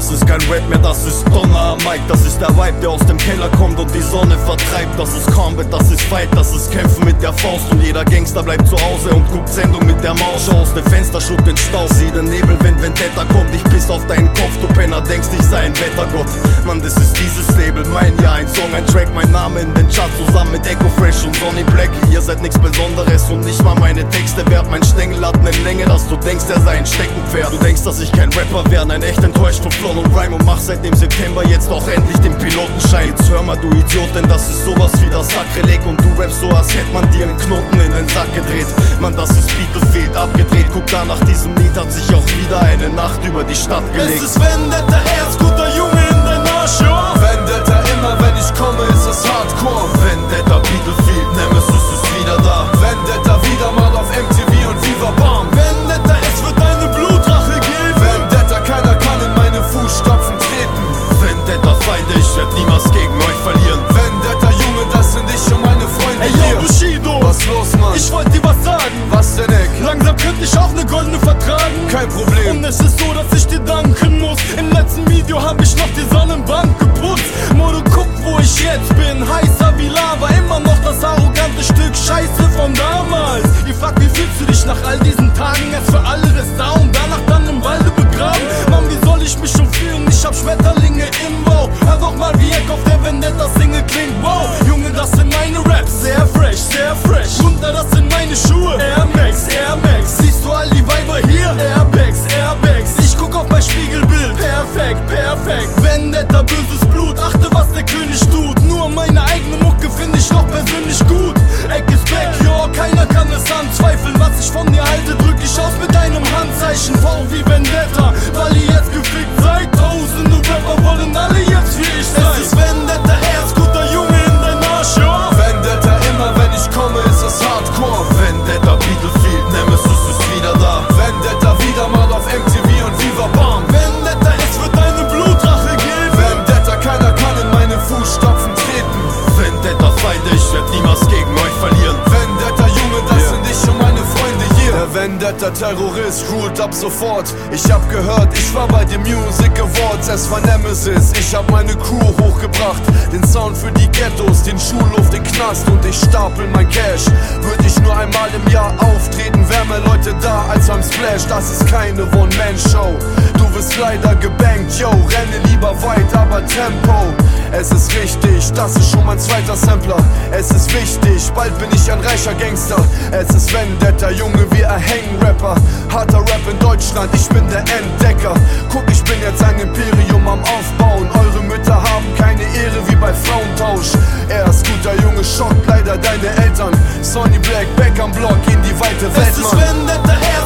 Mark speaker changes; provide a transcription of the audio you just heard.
Speaker 1: Das ist kein Rap mehr, das ist Donner am Mic. Das ist der Vibe, der aus dem Keller kommt und die Sonne vertreibt. Das ist Combat, das ist Fight, das ist Kämpfen mit der Faust. Und jeder Gangster bleibt zu Hause und guckt Sendung mit der Maus. Schau aus dem Fenster, schluck den Stau, sieh den Nebel, wenn Vendetta kommt. Ich piss auf deinen Kopf, du Penner, denkst ich sei ein Wettergott. Mann, das ist dieses Label, mein Jahr, ein Song, ein Track, mein Name in den Charts zusammen mit Echo Fresh und Sonny Black. Ihr seid nichts Besonderes und nicht mal meine Texte wert. Mein Stängel hat ne Länge, dass du denkst, er sei ein Steckenpferd. Du denkst, dass ich kein Rapper wär, nein, echt enttäuscht von Flow und Rhyme und mach seit dem September jetzt auch endlich den Pilotenschein. Jetzt hör mal, du Idiot, denn das ist sowas wie das Sakrileg und du rappst so, als hätte man dir einen Knoten in den Sack gedreht. Mann, das ist Battlefield, abgedreht. Guck da, nach diesem Lied hat sich auch wieder eine Nacht über die Stadt gelegt.
Speaker 2: Es ist Vendetta, guter Junge in dein Arsch, ja.
Speaker 3: Vendetta, immer wenn ich komme, ist es Hardcore.
Speaker 1: Vendetta, Battlefield, Nemesis ist wieder da.
Speaker 3: Vendetta, wieder mal auf MTV und Viva Bam.
Speaker 2: Vendetta, es wird eine Blutrache geben.
Speaker 3: Vendetta, keiner kann in meine Fußstapfen treten.
Speaker 1: Vendetta, Feinde, ich werd niemals gegen euch verlieren.
Speaker 3: Vendetta, Junge, das sind ich und meine Freunde
Speaker 2: Ey,
Speaker 3: hier.
Speaker 2: yo, Bushido,
Speaker 3: Was los, Mann?
Speaker 2: ich wollte dir was sagen.
Speaker 3: Was denn, Eck?
Speaker 2: Langsam könnte ich auch ne goldene vertragen.
Speaker 3: Kein Problem.
Speaker 2: Und es ist so, dass ich dir danken muss. Im letzten Video hab ich noch die Sonnenbank geputzt. Modo, guck, wo ich jetzt bin. Heißer wie Lava, immer noch das arrogante Stück Scheiße von damals. Ihr fragt, wie fühlst du dich nach all diesen Tagen? Es für alle ist da und danach dann im Walde begraben. Mann, wie soll ich mich schon fühlen? Ich hab Schmetterlinge im Bauch. Hör doch mal, wie Eck auf der Vendetta-Single klingt. Wow, Junge, das sind meine Raps. Sehr fresh, sehr fresh. Runter, das sind meine Schuhe. Air Max, Air Max. Siehst du all die Weiber hier? Airbags, Airbags. Ich guck auf mein Spiegelbild. Perfekt, perfekt. Vendetta, böses Blut. Achte, was der König tut. Nur meine eigene Mucke finde ich noch persönlich gut. Eck ist back, yo, keiner kann es anzweifeln. Was ich von dir halte, drück ich aus mit einem Handzeichen. V wie Vendetta, weil ihr jetzt gefickt seid. Tausende Rapper wollen alle jetzt wie ich sein. Es ist Vendetta, guter Junge in dein Arsch, yo.
Speaker 3: Vendetta, immer wenn ich komme, ist es Hardcore.
Speaker 1: Vendetta, Battlefield, Nemesis ist wieder da.
Speaker 3: Vendetta, wieder mal auf MTV und Viva Bam.
Speaker 2: Vendetta, es wird eine Blutrache geben.
Speaker 3: Vendetta, keiner kann in meine Fußstapfen treten.
Speaker 1: Vendetta, Feinde, ich werd niemals gegen euch verlieren.
Speaker 3: Vendetta, Junge, das sind ich und meine Freunde hier. Der Vendetta-Terrorist ruled ab sofort. Ich hab gehört, ich war bei den Music Awards. Es war Nemesis, ich hab meine Crew hochgebracht. Den Sound für die Ghettos, den Schulhof, den Knast und ich stapel mein Cash. Würd ich nur einmal im Jahr auftreten, wär mehr Leute da als beim Splash. Das ist keine One-Man-Show. Du wirst leider gebankt, yo. Renne lieber weit, aber Tempo. Es ist richtig, das ist schon mein zweiter Sampler. Es ist wichtig, bald bin ich ein reicher Gangster. Es ist Vendetta, Junge, wir erhängen Rapper. Harter Rap in Deutschland, ich bin der Entdecker. Guck, ich bin jetzt ein Imperium am Aufbauen. Eure Mütter haben keine Ehre wie bei Frauentausch. Er ist guter Junge, schockt leider deine Eltern. Sonny Black, back am Block in die weite Welt,
Speaker 2: Es ist
Speaker 3: Mann.
Speaker 2: Vendetta,